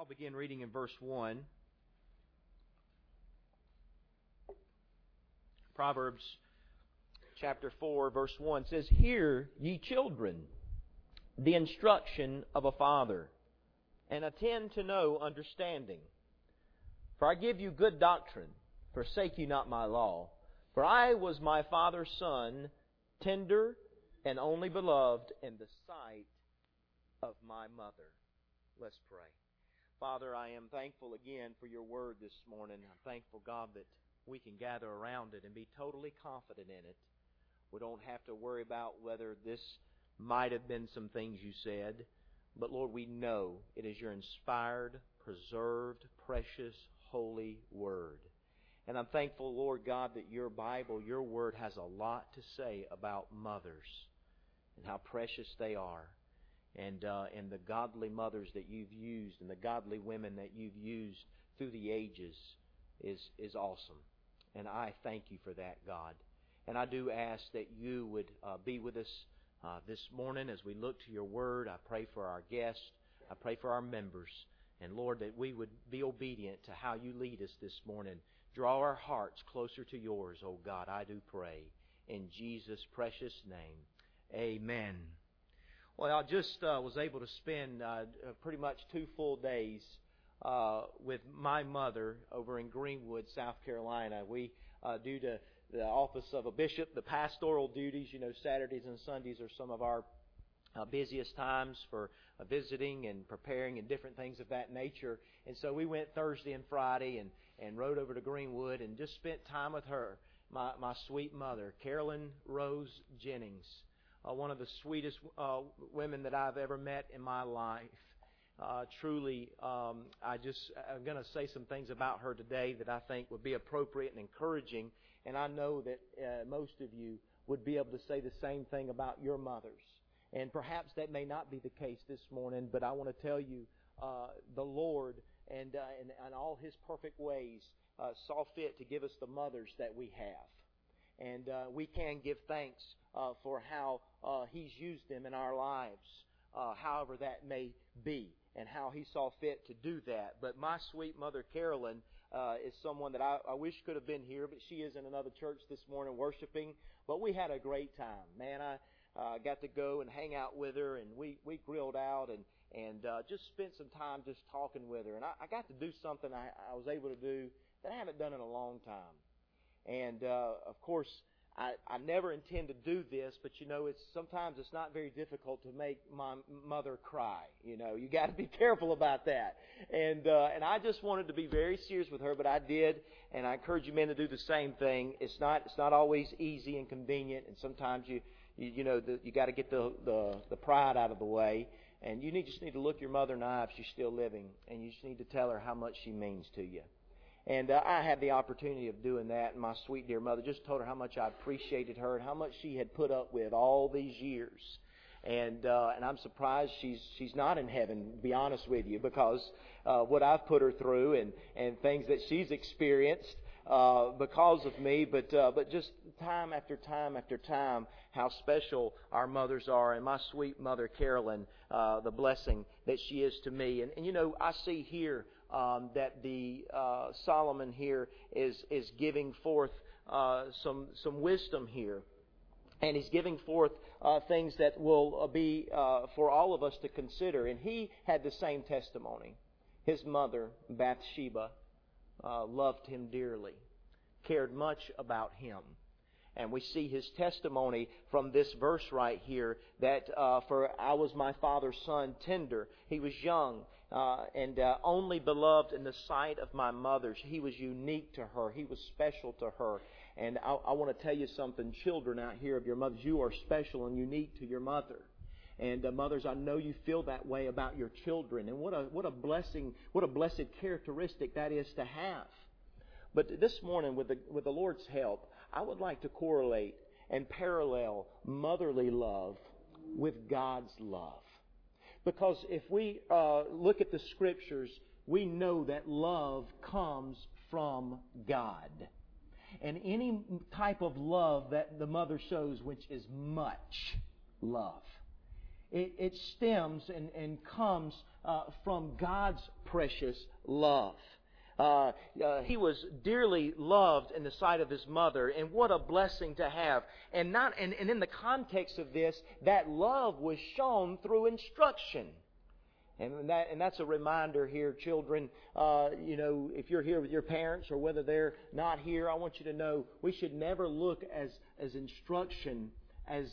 I'll begin reading in verse 1. Proverbs chapter 4, verse 1 says, "Hear, ye children, the instruction of a father, and attend to know understanding. For I give you good doctrine, forsake you not my law. For I was my father's son, tender and only beloved in the sight of my mother." Let's pray. Father, I am thankful again for your word this morning. I'm thankful, God, that we can gather around it and be totally confident in it. We don't have to worry about whether this might have been some things you said. But Lord, we know it is your inspired, preserved, precious, holy word. And I'm thankful, Lord God, that your Bible, your word, has a lot to say about mothers and how precious they are. And the godly mothers that you've used and the godly women that you've used through the ages is awesome. And I thank you for that, God. And I do ask that you would be with us this morning as we look to your word. I pray for our guests. I pray for our members. And Lord, that we would be obedient to how you lead us this morning. Draw our hearts closer to yours, oh God, I do pray. In Jesus' precious name, amen. Well, I just was able to spend pretty much 2 full days with my mother over in Greenwood, South Carolina. We, due to the office of a bishop, the pastoral duties, Saturdays and Sundays are some of our busiest times for visiting and preparing and different things of that nature. And so we went Thursday and Friday and rode over to Greenwood and just spent time with her, my sweet mother, Carolyn Rose Jennings. One of the sweetest women that I've ever met in my life. Truly, I'm going to say some things about her today that I think would be appropriate and encouraging. And I know that most of you would be able to say the same thing about your mothers. And perhaps that may not be the case this morning, but I want to tell you the Lord and all His perfect ways saw fit to give us the mothers that we have. And we can give thanks for how He's used them in our lives, however that may be, and how He saw fit to do that. But my sweet mother, Carolyn, is someone that I wish could have been here, but she is in another church this morning worshiping. But we had a great time. Man, I got to go and hang out with her, and we grilled out and just spent some time just talking with her. And I got to do something I was able to do that I haven't done in a long time. And, of course, I never intend to do this, but sometimes it's not very difficult to make my mother cry. You got to be careful about that. And I just wanted to be very serious with her, but I did. And I encourage you men to do the same thing. It's not always easy and convenient, and sometimes you got to get the pride out of the way. And you just need to look your mother in the eye if she's still living, and you just need to tell her how much she means to you. And I had the opportunity of doing that, and my sweet dear mother just told her how much I appreciated her and how much she had put up with all these years. And I'm surprised she's not in heaven, to be honest with you, because what I've put her through and things that she's experienced because of me. But just time after time after time, how special our mothers are, and my sweet mother Carolyn, the blessing that she is to me. And I see here that the Solomon here is giving forth some wisdom here, and he's giving forth things that will be for all of us to consider. And he had the same testimony. His mother, Bathsheba, loved him dearly, cared much about him. And we see his testimony from this verse right here that for I was my father's son, tender. He was young and only beloved in the sight of my mother. He was unique to her. He was special to her. And I want to tell you something, children out here of your mothers, you are special and unique to your mother. And mothers, I know you feel that way about your children. And what a blessing, what a blessed characteristic that is to have. But this morning, with the Lord's help, I would like to correlate and parallel motherly love with God's love. Because if we look at the Scriptures, we know that love comes from God. And any type of love that the mother shows, which is much love, it stems and comes from God's precious love. He was dearly loved in the sight of his mother, and what a blessing to have. And in the context of this, that love was shown through instruction. And that's a reminder here, children. If you're here with your parents or whether they're not here, I want you to know we should never look as instruction as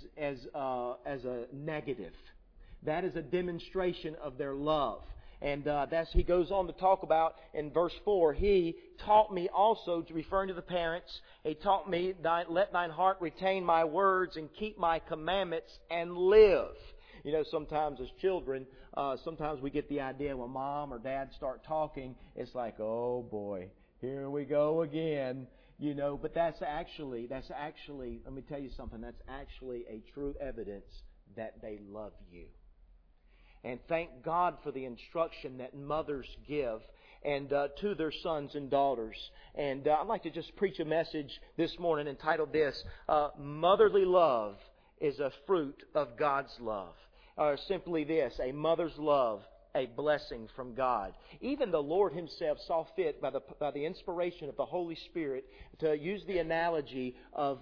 a negative. That is a demonstration of their love. And he goes on to talk about in verse 4, He taught me also, referring to the parents, He taught me, let thine heart retain my words and keep my commandments and live. Sometimes as children, sometimes we get the idea when mom or dad start talking, it's like, oh boy, here we go again. But that's actually, let me tell you something, that's actually a true evidence that they love you. And thank God for the instruction that mothers give and to their sons and daughters. And I'd like to just preach a message this morning entitled this, Motherly Love is a Fruit of God's Love. Or simply this, a mother's love, a blessing from God. Even the Lord Himself saw fit by the inspiration of the Holy Spirit to use the analogy of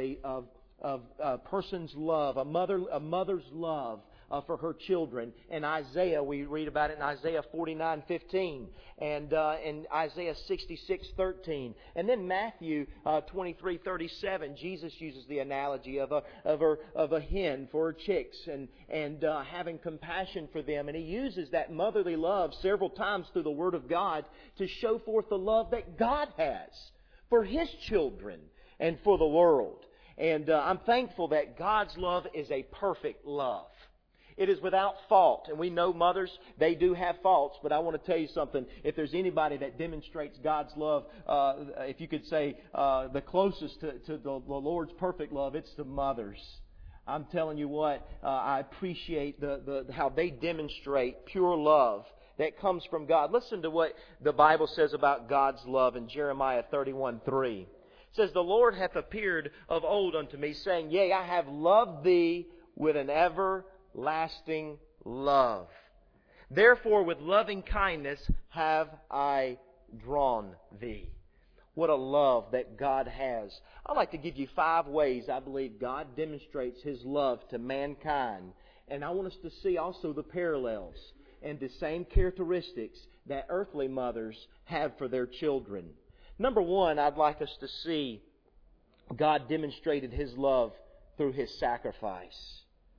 a person's love, a mother's love for her children. In Isaiah, we read about it in Isaiah 49:15 and in Isaiah 66:13. And then Matthew 23:37, Jesus uses the analogy of a hen for her chicks and having compassion for them. And He uses that motherly love several times through the Word of God to show forth the love that God has for His children and for the world. And I'm thankful that God's love is a perfect love. It is without fault. And we know mothers, they do have faults. But I want to tell you something. If there's anybody that demonstrates God's love, if you could say the closest to the Lord's perfect love, it's the mothers. I'm telling you what, I appreciate how they demonstrate pure love that comes from God. Listen to what the Bible says about God's love in Jeremiah 31:3. It says, The Lord hath appeared of old unto me, saying, Yea, I have loved thee with an everlasting love. Therefore with loving kindness have I drawn thee. What a love that God has. I'd like to give you 5 ways I believe God demonstrates His love to mankind. And I want us to see also the parallels and the same characteristics that earthly mothers have for their children. Number 1, I'd like us to see God demonstrated His love through His sacrifice.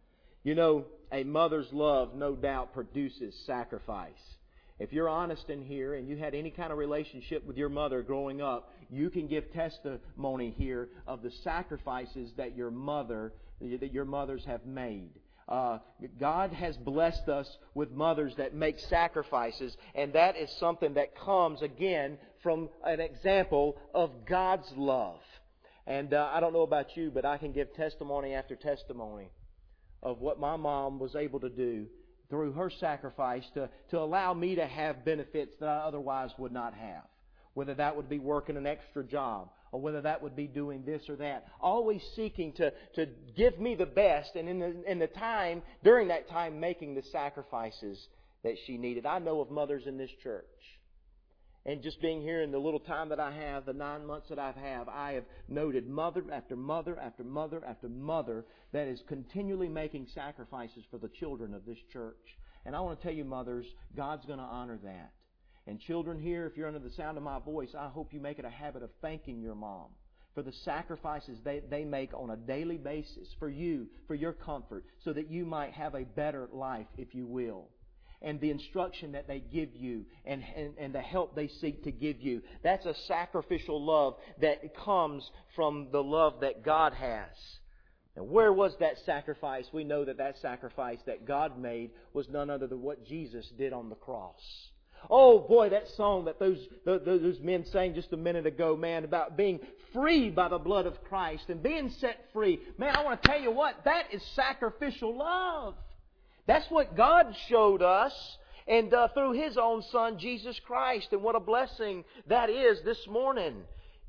A mother's love no doubt produces sacrifice. If you're honest in here and you had any kind of relationship with your mother growing up, you can give testimony here of the sacrifices that your mothers have made. God has blessed us with mothers that make sacrifices, and that is something that comes again from an example of God's love. And I don't know about you, but I can give testimony after testimony of what my mom was able to do through her sacrifice to allow me to have benefits that I otherwise would not have. Whether that would be working an extra job, or whether that would be doing this or that. Always seeking to give me the best, and during that time making the sacrifices that she needed. I know of mothers in this church. And just being here in the little time that I have, the 9 months that I have noted mother after mother after mother after mother that is continually making sacrifices for the children of this church. And I want to tell you, mothers, God's going to honor that. And children here, if you're under the sound of my voice, I hope you make it a habit of thanking your mom for the sacrifices they make on a daily basis for you, for your comfort, so that you might have a better life, if you will. And the instruction that they give you and the help they seek to give you. That's a sacrificial love that comes from the love that God has. And where was that sacrifice? We know that sacrifice that God made was none other than what Jesus did on the cross. Oh boy, that song that those men sang just a minute ago, man, about being free by the blood of Christ and being set free. Man, I want to tell you what, that is sacrificial love. That's what God showed us, and through His own Son, Jesus Christ. And what a blessing that is this morning.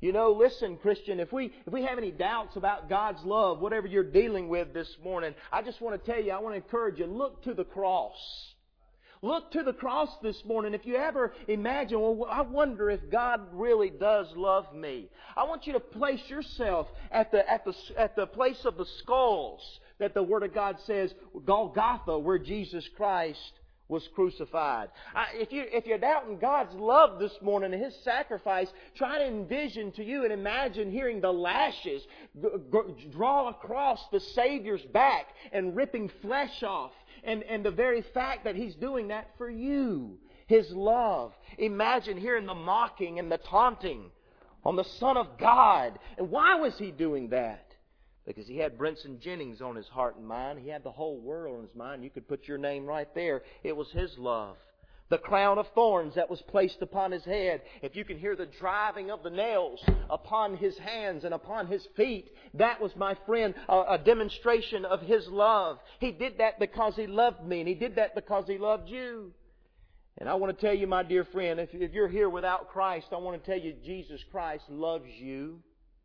You know, listen, Christian, if we have any doubts about God's love, whatever you're dealing with this morning, I just want to tell you, I want to encourage you, look to the cross. Look to the cross this morning. If you ever imagine, well, I wonder if God really does love me. I want you to place yourself at the place of the skulls that the Word of God says, Golgotha, where Jesus Christ was crucified. If you're doubting God's love this morning and His sacrifice, try to envision to you and imagine hearing the lashes draw across the Savior's back and ripping flesh off. And the very fact that He's doing that for you, His love. Imagine hearing the mocking and the taunting on the Son of God. And why was He doing that? Because He had Brenson Jennings on His heart and mind. He had the whole world on His mind. You could put your name right there. It was His love. The crown of thorns that was placed upon His head. If you can hear the driving of the nails upon His hands and upon His feet, that was, my friend, a demonstration of His love. He did that because He loved me, and He did that because He loved you. And I want to tell you, my dear friend, if you're here without Christ, I want to tell you Jesus Christ loves you.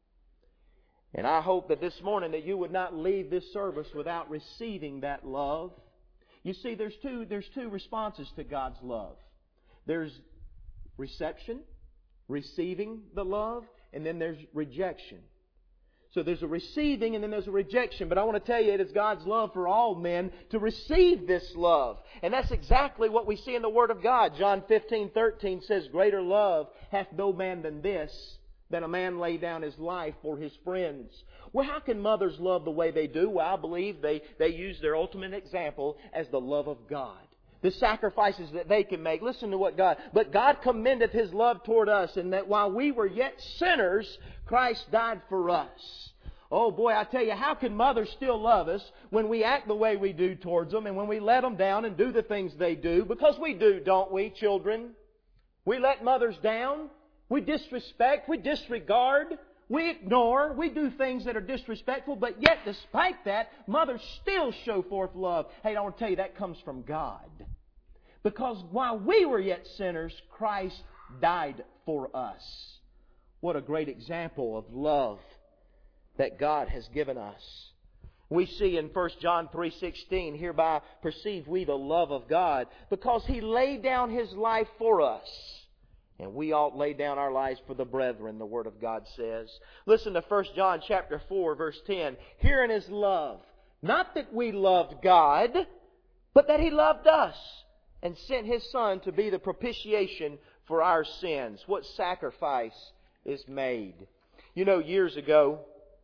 And I hope that this morning that you would not leave this service without receiving that love. You see, there's two responses to God's love. There's reception, receiving the love, and then there's rejection. So there's a receiving and then there's a rejection. But I want to tell you, it is God's love for all men to receive this love. And that's exactly what we see in the Word of God. John 15:13 says, "Greater love hath no man than this, than a man lay down his life for his friends." Well, how can mothers love the way they do? Well, I believe they use their ultimate example as the love of God. The sacrifices that they can make. Listen to what God... But God commendeth His love toward us, and that while we were yet sinners, Christ died for us. Oh boy, I tell you, how can mothers still love us when we act the way we do towards them, and when we let them down and do the things they do? Because we do, don't we, children? We let mothers down. We disrespect, we disregard, we ignore, we do things that are disrespectful, but yet despite that, mothers still show forth love. Hey, I want to tell you, that comes from God. Because while we were yet sinners, Christ died for us. What a great example of love that God has given us. We see in 1 John 3:16, "Hereby perceive we the love of God, because He laid down His life for us. And we ought lay down our lives for the brethren," the Word of God says. Listen to 1 John chapter 4, verse 10. "Herein is love, not that we loved God, but that He loved us, and sent His Son to be the propitiation for our sins." What sacrifice is made? You know, years ago,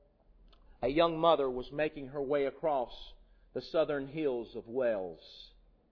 a young mother was making her way across the southern hills of Wales.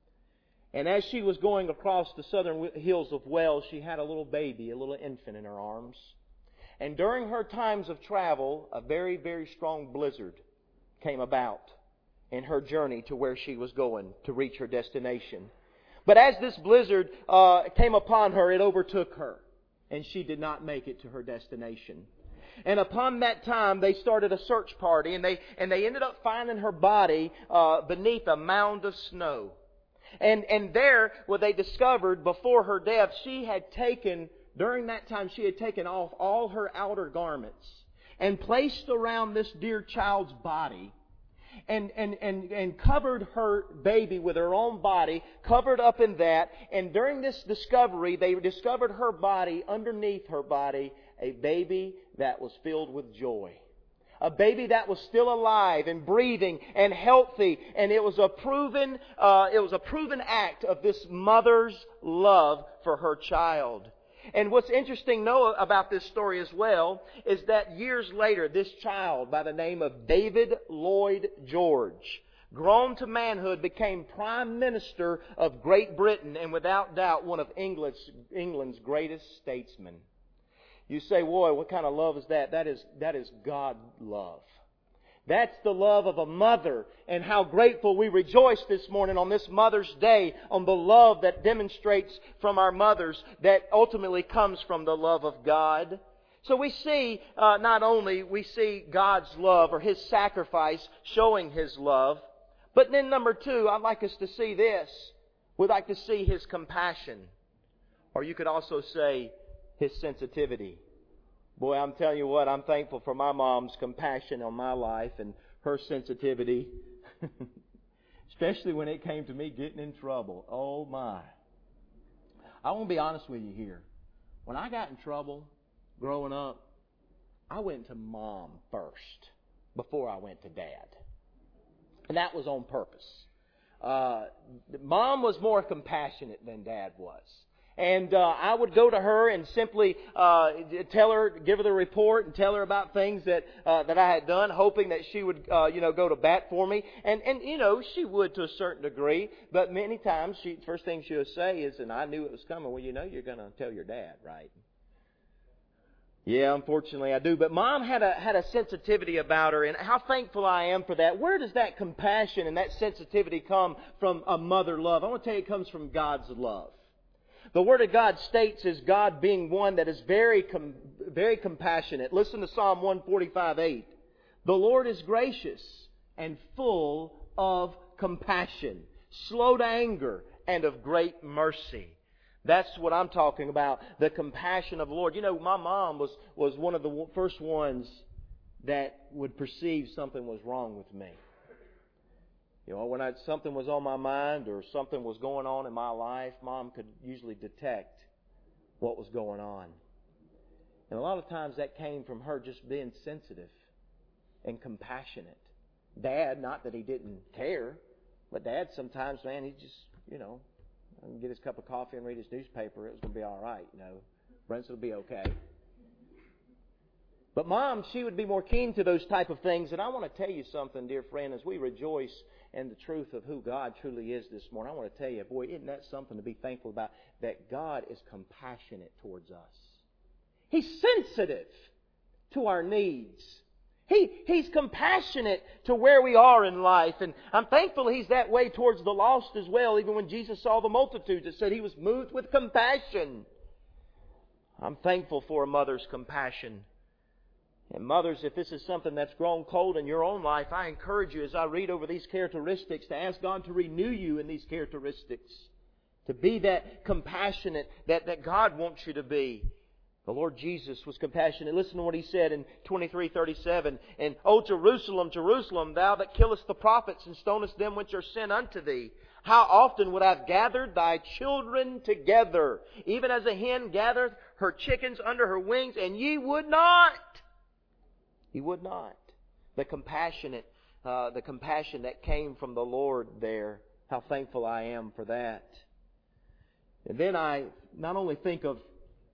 And as she was going across the southern hills of Wales, she had a little baby, a little infant in her arms. And during her times of travel, a very, very strong blizzard came about in her journey to where she was going to reach her destination. But as this blizzard came upon her, it overtook her, and she did not make it to her destination. And upon that time, they started a search party, and they ended up finding her body beneath a mound of snow. And there, what they discovered before her death, during that time, she had taken off all her outer garments and placed around this dear child's body and covered her baby with her own body, covered up in that. And during this discovery, they discovered her body, underneath her body, a baby that was filled with joy. A baby that was still alive and breathing and healthy, and it was a proven act of this mother's love for her child. And what's interesting about this story as well is that years later, this child by the name of David Lloyd George, grown to manhood, became Prime Minister of Great Britain, and without doubt one of England's greatest statesmen. You say, boy, what kind of love is that? That is God love. That's the love of a mother. And how grateful we rejoice this morning on this Mother's Day on the love that demonstrates from our mothers that ultimately comes from the love of God. So we see, not only we see God's love or His sacrifice showing His love, but then number two, I'd like us to see this. We'd like to see His compassion. Or you could also say His sensitivity. Boy, I'm telling you what, I'm thankful for my mom's compassion on my life and her sensitivity. Especially when it came to me getting in trouble. Oh my. I want to be honest with you here. When I got in trouble growing up, I went to Mom first before I went to Dad. And that was on purpose. Mom was more compassionate than Dad was. And I would go to her and simply tell her, give her the report and tell her about things that I had done, hoping that she would, go to bat for me. And she would to a certain degree. But many times, first thing she would say is, and I knew it was coming, well, you're going to tell your dad, right? Yeah, unfortunately I do. But Mom had a sensitivity about her, and how thankful I am for that. Where does that compassion and that sensitivity come from? A mother love. I want to tell you, it comes from God's love. The Word of God states as God being one that is very compassionate. Listen to Psalm 145:8. The Lord is gracious and full of compassion, slow to anger, and of great mercy. That's what I'm talking about, the compassion of the Lord. My mom was one of the first ones that would perceive something was wrong with me. When something was on my mind or something was going on in my life, Mom could usually detect what was going on. And a lot of times that came from her just being sensitive and compassionate. Dad, not that he didn't care, but Dad sometimes, man, he just, get his cup of coffee and read his newspaper. It was going to be all right, Brent will be okay. But Mom, she would be more keen to those type of things. And I want to tell you something, dear friend, as we rejoice in the truth of who God truly is this morning. I want to tell you, boy, isn't that something to be thankful about? That God is compassionate towards us. He's sensitive to our needs. He's compassionate to where we are in life. And I'm thankful He's that way towards the lost as well. Even when Jesus saw the multitudes, it said He was moved with compassion. I'm thankful for a mother's compassion. And mothers, if this is something that's grown cold in your own life, I encourage you as I read over these characteristics to ask God to renew you in these characteristics. To be that compassionate that God wants you to be. The Lord Jesus was compassionate. Listen to what He said in 23:37. And, O Jerusalem, Jerusalem, thou that killest the prophets and stonest them which are sent unto thee, how often would I have gathered thy children together, even as a hen gathereth her chickens under her wings, and ye would not. He would not. The compassion that came from the Lord there. How thankful I am for that. And then I not only think of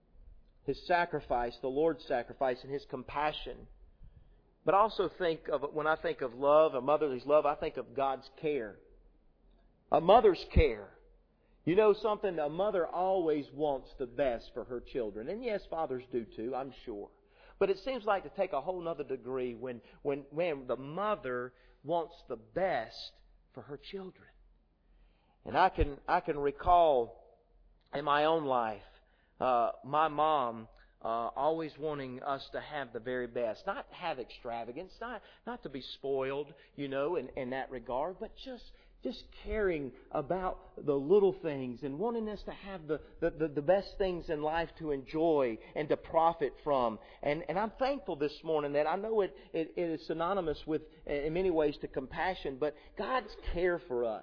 His sacrifice, the Lord's sacrifice, and His compassion, but also think of, when I think of love, a mother's love, I think of God's care. A mother's care. You know something? A mother always wants the best for her children. And yes, fathers do too, I'm sure. But it seems like to take a whole other degree when the mother wants the best for her children. And I can recall in my own life, my mom always wanting us to have the very best. Not have extravagance, not to be spoiled, in that regard, but just caring about the little things and wanting us to have the best things in life to enjoy and to profit from. And I'm thankful this morning that I know it is synonymous with, in many ways, to compassion, but God's care for us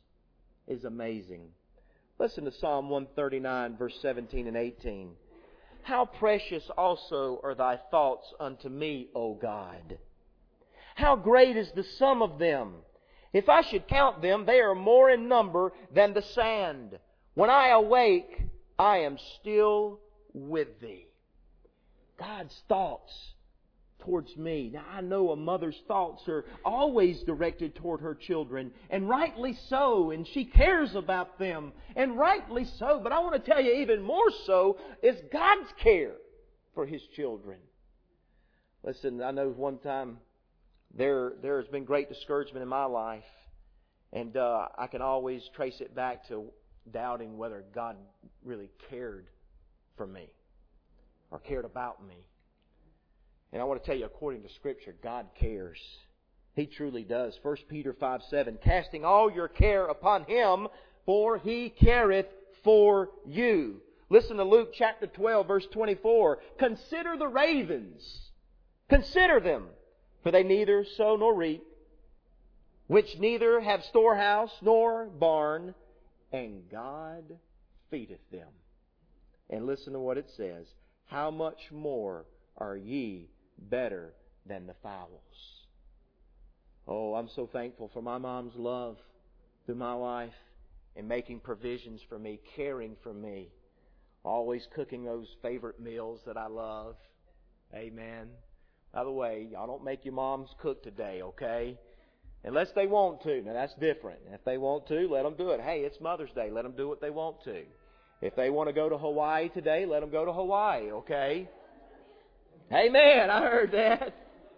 is amazing. Listen to Psalm 139, verse 17 and 18. How precious also are thy thoughts unto me, O God! How great is the sum of them! If I should count them, they are more in number than the sand. When I awake, I am still with Thee. God's thoughts towards me. Now, I know a mother's thoughts are always directed toward her children, and rightly so, and she cares about them, and rightly so. But I want to tell you, even more so is God's care for His children. Listen, I know one time there has been great discouragement in my life, and I can always trace it back to doubting whether God really cared for me or cared about me. And I want to tell you, according to Scripture, God cares. He truly does. 1 Peter 5:7, casting all your care upon Him, for He careth for you. Listen to Luke chapter 12, verse 24. Consider the ravens. Consider them, for they neither sow nor reap, which neither have storehouse nor barn, and God feedeth them. And listen to what it says. How much more are ye better than the fowls? Oh, I'm so thankful for my mom's love through my life and making provisions for me, caring for me, always cooking those favorite meals that I love. Amen. By the way, y'all don't make your moms cook today, okay? Unless they want to. Now, that's different. If they want to, let them do it. Hey, it's Mother's Day. Let them do what they want to. If they want to go to Hawaii today, let them go to Hawaii, okay? Amen. I heard that.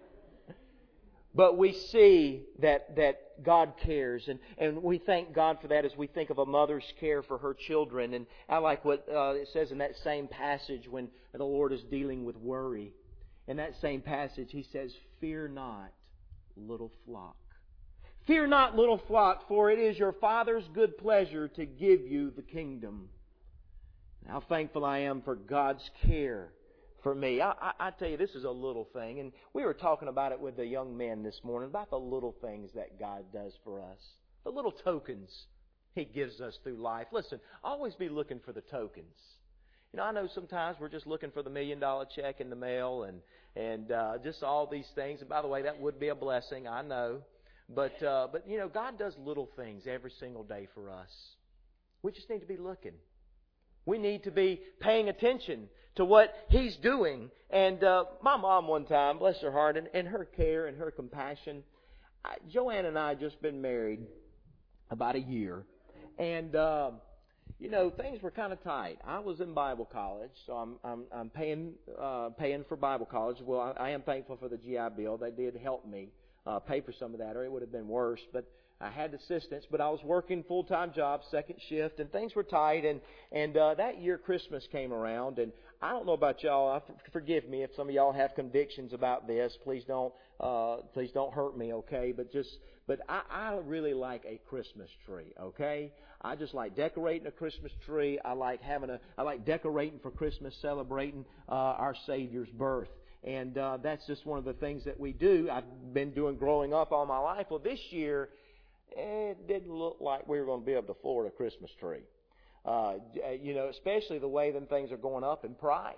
But we see that God cares, and we thank God for that as we think of a mother's care for her children. And I like what it says in that same passage when the Lord is dealing with worry. In that same passage, He says, "Fear not, little flock. Fear not, little flock, for it is your Father's good pleasure to give you the kingdom." How thankful I am for God's care for me. I tell you, this is a little thing. And we were talking about it with the young men this morning, about the little things that God does for us. The little tokens He gives us through life. Listen, always be looking for the tokens. You know, I know sometimes we're just looking for the $1 million check in the mail and just all these things. And by the way, that would be a blessing, I know. But you know, God does little things every single day for us. We just need to be looking. We need to be paying attention to what He's doing. And my mom one time, bless her heart, and her care and her compassion. Joanne and I had just been married about a year. And, you know, things were kind of tight. I was in Bible college, so I'm paying for Bible college. Well, I am thankful for the GI Bill. They did help me pay for some of that, or it would have been worse. But I had assistance, but I was working full-time job, second shift, and things were tight. And that year Christmas came around, and I don't know about y'all. Forgive me if some of y'all have convictions about this. Please don't hurt me, okay? But I really like a Christmas tree, okay? I just like decorating a Christmas tree. I like decorating for Christmas, celebrating our Savior's birth. And that's just one of the things that we do. I've been doing growing up all my life. Well, this year, it didn't look like we were going to be able to afford a Christmas tree. You know, especially the way them things are going up in price.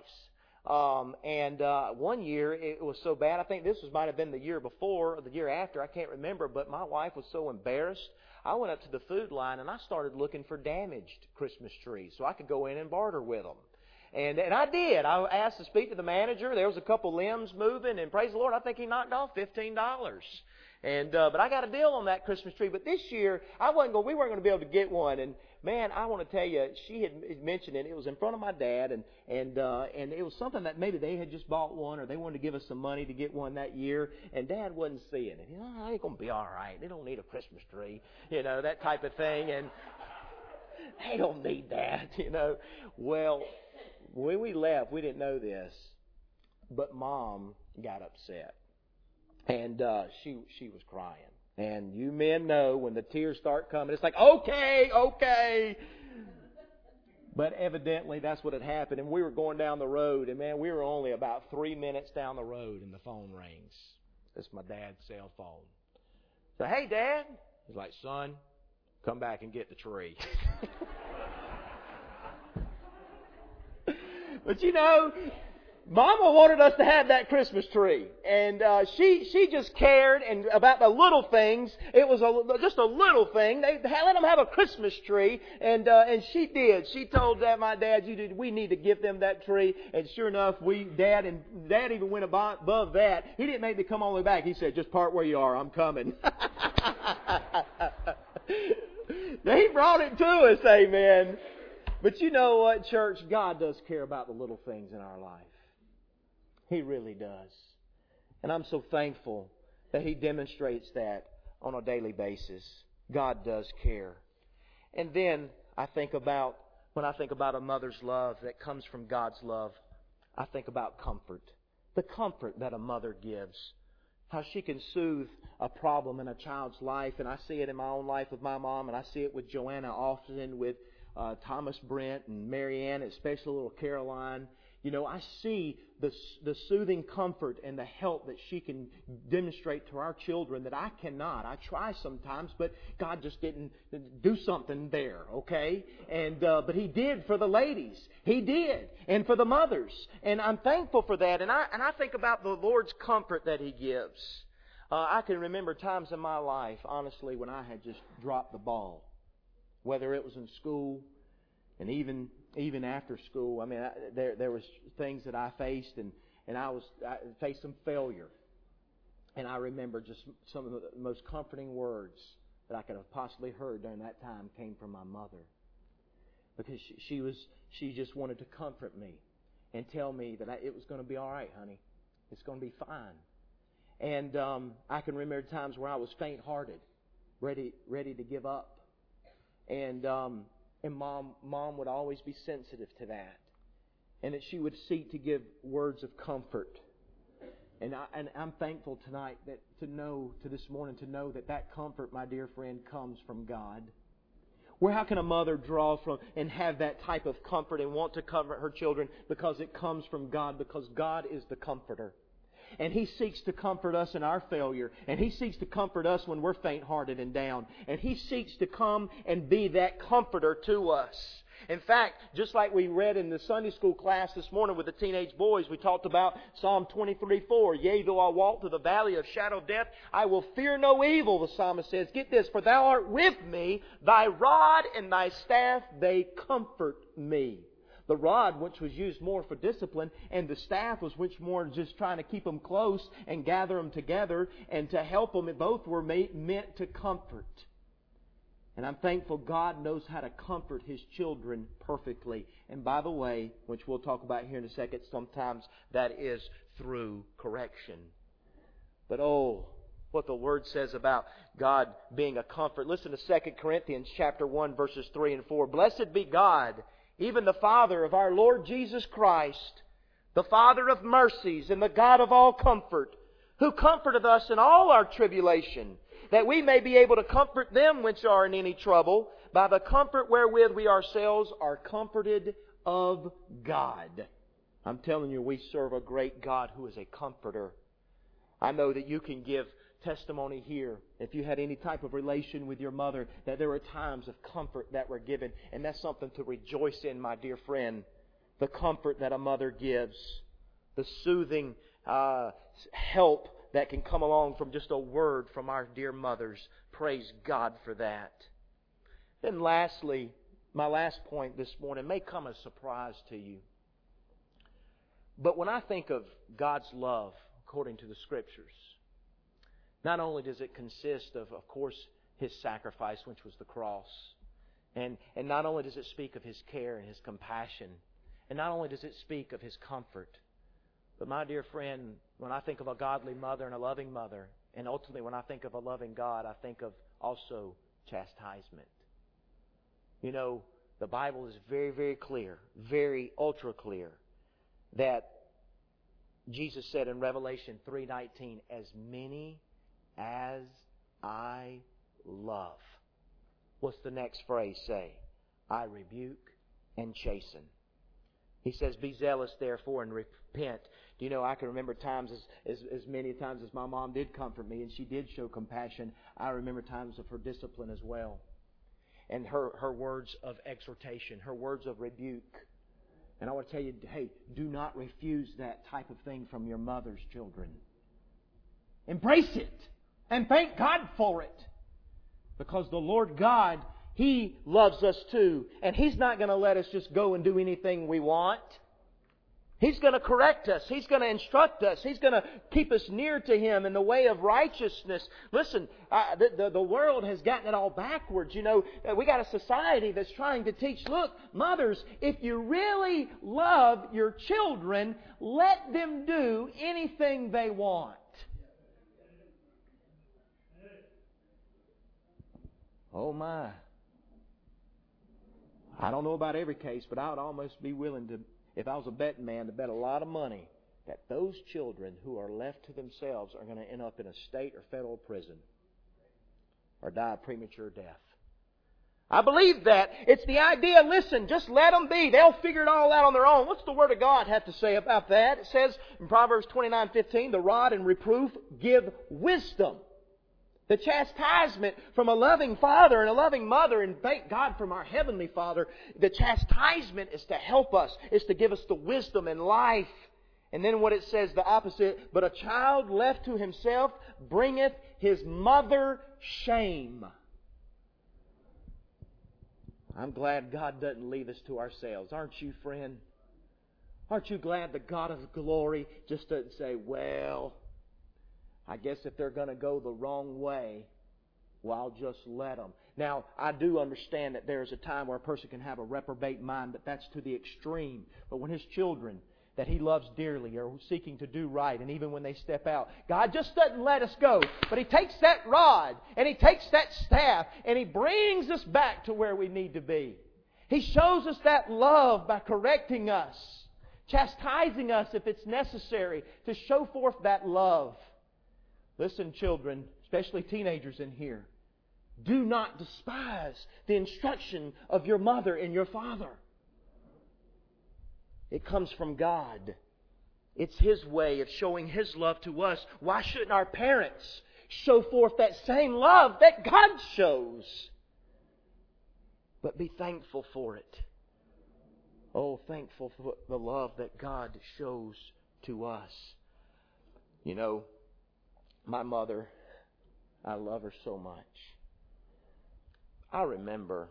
One year it was so bad. I think this might have been the year before or the year after. I can't remember. But my wife was so embarrassed. I went up to the food line and I started looking for damaged Christmas trees so I could go in and barter with them. And I did. I asked to speak to the manager. There was a couple limbs moving, and praise the Lord, I think he knocked off $15. But I got a deal on that Christmas tree. But this year, we weren't going to be able to get one. And man, I want to tell you, she had mentioned it. It was in front of my dad, and it was something that maybe they had just bought one, or they wanted to give us some money to get one that year. And Dad wasn't seeing it. You know, it's going to be all right. They don't need a Christmas tree, you know, that type of thing. And they don't need that, you know. Well, when we left, we didn't know this, but Mom got upset. And she was crying. And you men know when the tears start coming, it's like, okay. But evidently that's what had happened. And we were going down the road, and man, we were only about 3 minutes down the road, and the phone rings. It's my dad's cell phone. So, hey, Dad. He's like, son, come back and get the tree. But you know, Mama wanted us to have that Christmas tree, and she just cared and about the little things. It was just a little thing. They let them have a Christmas tree, and she did. She told my dad, we need to give them that tree. And sure enough, Dad even went above that. He didn't make me come all the way back. He said, just park where you are. I'm coming. He brought it to us, amen. But you know what, church? God does care about the little things in our life. He really does. And I'm so thankful that He demonstrates that on a daily basis. God does care. And then when I think about a mother's love that comes from God's love, I think about comfort. The comfort that a mother gives. How she can soothe a problem in a child's life. And I see it in my own life with my mom, and I see it with Joanna often with Thomas Brent and Mary Ann, especially little Caroline. I see the soothing comfort and the help that she can demonstrate to our children that I cannot. I try sometimes, but God just didn't do something there, okay? But He did for the ladies. He did. And for the mothers. And I'm thankful for that. And I think about the Lord's comfort that He gives. I can remember times in my life, honestly, when I had just dropped the ball. Whether it was in school, and even after school. I mean, there was things that I faced, and I faced some failure. And I remember just some of the most comforting words that I could have possibly heard during that time came from my mother, because she just wanted to comfort me and tell me that it was going to be all right, honey. It's going to be fine. And I can remember times where I was faint-hearted, ready to give up, and Mom would always be sensitive to that, and that she would seek to give words of comfort. And I'm thankful tonight this morning to know that comfort, my dear friend, comes from God. How can a mother draw from and have that type of comfort and want to comfort her children? Because it comes from God, because God is the comforter. And He seeks to comfort us in our failure. And He seeks to comfort us when we're faint-hearted and down. And He seeks to come and be that comforter to us. In fact, just like we read in the Sunday school class this morning with the teenage boys, we talked about Psalm 23:4. Yea, though I walk through the valley of shadow of death, I will fear no evil, the psalmist says. Get this, for Thou art with me, Thy rod and Thy staff, they comfort me. The rod, which was used more for discipline, and the staff was which more just trying to keep them close and gather them together and to help them. Both were meant to comfort. And I'm thankful God knows how to comfort His children perfectly. And by the way, which we'll talk about here in a second, sometimes that is through correction. But what the Word says about God being a comfort. Listen to 2 Corinthians chapter 1, verses 3 and 4. Blessed be God, even the Father of our Lord Jesus Christ, the Father of mercies and the God of all comfort, who comforteth us in all our tribulation, that we may be able to comfort them which are in any trouble, by the comfort wherewith we ourselves are comforted of God. I'm telling you, we serve a great God who is a comforter. I know that you can give testimony here, if you had any type of relation with your mother, that there were times of comfort that were given. And that's something to rejoice in, my dear friend. The comfort that a mother gives. The soothing help that can come along from just a word from our dear mothers. Praise God for that. Then lastly, my last point this morning may come as a surprise to you. But when I think of God's love, according to the Scriptures, not only does it consist of course, His sacrifice, which was the cross. And not only does it speak of His care and His compassion. And not only does it speak of His comfort. But my dear friend, when I think of a godly mother and a loving mother, and ultimately when I think of a loving God, I think of also chastisement. The Bible is very, very clear, very ultra clear, that Jesus said in Revelation 3:19, as many as I love. What's the next phrase say? I rebuke and chasten. He says, be zealous therefore and repent. Do you know, I can remember times, as many times as my mom did comfort me and she did show compassion, I remember times of her discipline as well. And her words of exhortation, her words of rebuke. And I want to tell you, hey, do not refuse that type of thing from your mother's children. Embrace it. And thank God for it. Because the Lord God, He loves us too. And He's not going to let us just go and do anything we want. He's going to correct us. He's going to instruct us. He's going to keep us near to Him in the way of righteousness. Listen, the world has gotten it all backwards. We got a society that's trying to teach, look, mothers, if you really love your children, let them do anything they want. Oh my. I don't know about every case, but I would almost be willing to, if I was a betting man, to bet a lot of money that those children who are left to themselves are going to end up in a state or federal prison or die a premature death. I believe that. It's the idea, listen, just let them be. They'll figure it all out on their own. What's the Word of God have to say about that? It says in Proverbs 29:15, the rod and reproof give wisdom. The chastisement from a loving father and a loving mother, and thank God from our Heavenly Father, the chastisement is to help us, is to give us the wisdom and life. And then what it says, the opposite, but a child left to himself bringeth his mother shame. I'm glad God doesn't leave us to ourselves. Aren't you, friend? Aren't you glad the God of glory just doesn't say, well, I guess if they're going to go the wrong way, well, I'll just let them. Now, I do understand that there's a time where a person can have a reprobate mind, but that's to the extreme. But when His children that He loves dearly are seeking to do right, and even when they step out, God just doesn't let us go. But He takes that rod, and He takes that staff, and He brings us back to where we need to be. He shows us that love by correcting us, chastising us if it's necessary, to show forth that love. Listen, children, especially teenagers in here, do not despise the instruction of your mother and your father. It comes from God. It's His way of showing His love to us. Why shouldn't our parents show forth that same love that God shows? But be thankful for it. Oh, thankful for the love that God shows to us. You know, my mother, I love her so much. I remember,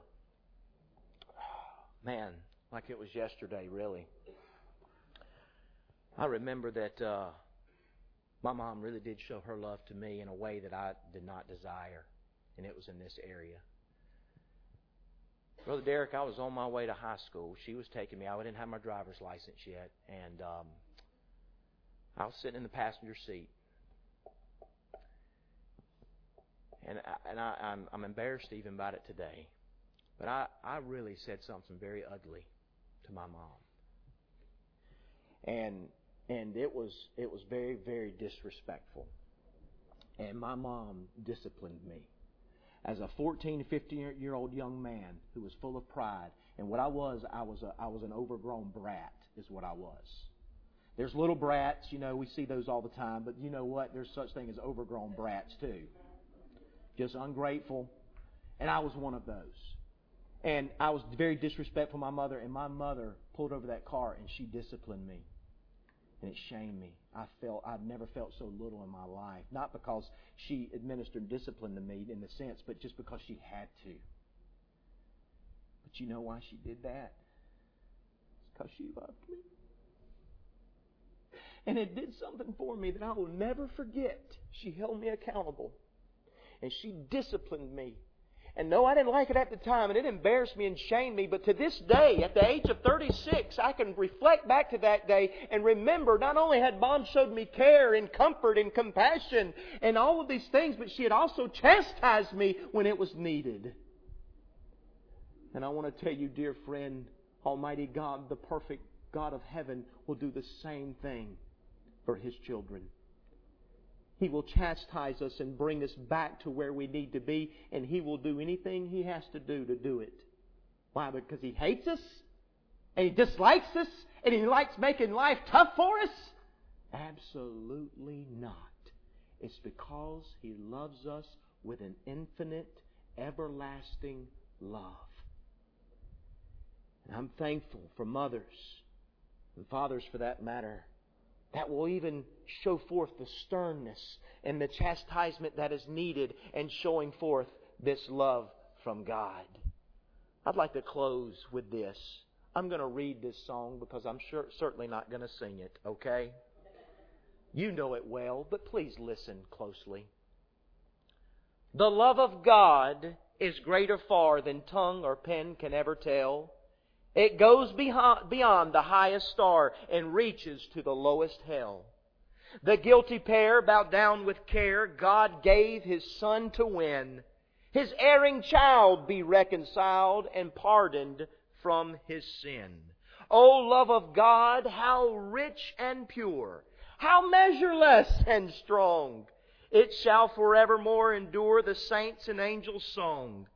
man, like it was yesterday, really. I remember that my mom really did show her love to me in a way that I did not desire, and it was in this area. Brother Derek, I was on my way to high school. She was taking me. I didn't have my driver's license yet, and I was sitting in the passenger seat. And I'm embarrassed even about it today. But I really said something very ugly to my mom. And it was very, very disrespectful. And my mom disciplined me. As a 14, 15-year-old young man who was full of pride. And what I was an overgrown brat is what I was. There's little brats, we see those all the time. But you know what? There's such thing as overgrown brats too. Just ungrateful. And I was one of those. And I was very disrespectful to my mother. And my mother pulled over that car and she disciplined me. And it shamed me. I've never felt so little in my life. Not because she administered discipline to me in the sense, but just because she had to. But you know why she did that? It's because she loved me. And it did something for me that I will never forget. She held me accountable. And she disciplined me. And no, I didn't like it at the time, and it embarrassed me and shamed me. But to this day, at the age of 36, I can reflect back to that day and remember not only had Mom showed me care and comfort and compassion and all of these things, but she had also chastised me when it was needed. And I want to tell you, dear friend, Almighty God, the perfect God of heaven, will do the same thing for His children. He will chastise us and bring us back to where we need to be, and He will do anything He has to do it. Why? Because He hates us, and He dislikes us, and He likes making life tough for us? Absolutely not. It's because He loves us with an infinite, everlasting love. And I'm thankful for mothers, and fathers for that matter, that will even show forth the sternness and the chastisement that is needed and showing forth this love from God. I'd like to close with this. I'm going to read this song because I'm certainly not going to sing it, okay? You know it well, but please listen closely. The love of God is greater far than tongue or pen can ever tell. It goes beyond the highest star and reaches to the lowest hell. The guilty pair bowed down with care. God gave His Son to win. His erring child be reconciled and pardoned from his sin. O love of God, how rich and pure, how measureless and strong. It shall forevermore endure the saints' and angels' song.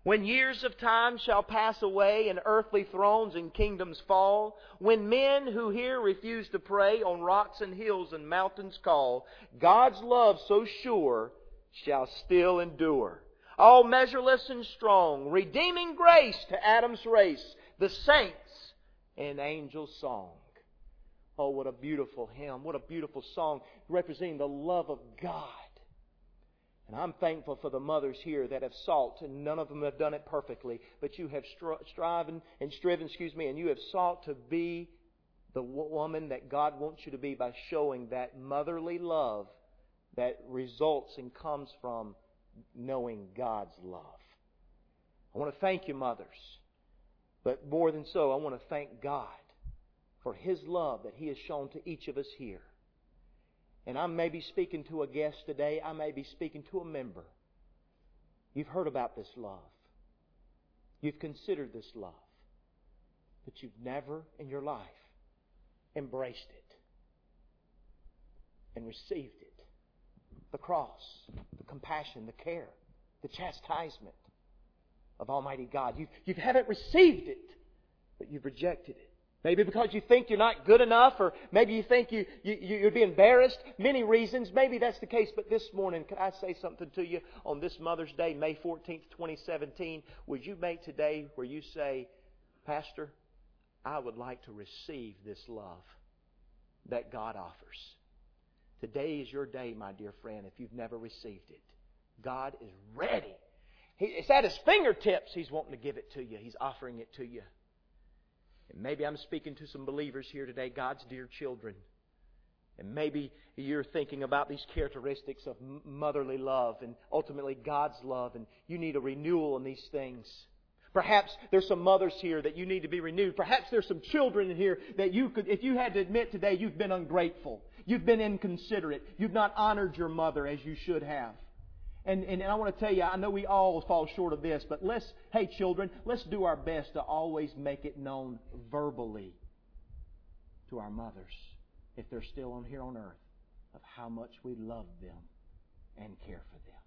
When years of time shall pass away and earthly thrones and kingdoms fall, when men who here refuse to pray on rocks and hills and mountains call, God's love so sure shall still endure. All measureless and strong, redeeming grace to Adam's race, the saints and angels' song. Oh, what a beautiful hymn, what a beautiful song representing the love of God. And I'm thankful for the mothers here that have sought, and none of them have done it perfectly, but you have striven, and you have sought to be the woman that God wants you to be by showing that motherly love that results and comes from knowing God's love. I want to thank you, mothers. But more than so, I want to thank God for His love that He has shown to each of us here. And I may be speaking to a guest today. I may be speaking to a member. You've heard about this love. You've considered this love. But you've never in your life embraced it and received it. The cross, the compassion, the care, the chastisement of Almighty God. You haven't received it, but you've rejected it. Maybe because you think you're not good enough, or maybe you think you'd be embarrassed. Many reasons. Maybe that's the case. But this morning, can I say something to you on this Mother's Day, May 14th, 2017? Would you make today where you say, Pastor, I would like to receive this love that God offers. Today is your day, my dear friend, if you've never received it. God is ready. It's at His fingertips. He's wanting to give it to you. He's offering it to you. And maybe I'm speaking to some believers here today, God's dear children. And maybe you're thinking about these characteristics of motherly love and ultimately God's love, and you need a renewal in these things. Perhaps there's some mothers here that you need to be renewed. Perhaps there's some children in here that you could, if you had to admit today, you've been ungrateful. You've been inconsiderate. You've not honored your mother as you should have. And I want to tell you, I know we all fall short of this, but hey children, let's do our best to always make it known verbally to our mothers, if they're still here on earth, of how much we love them and care for them.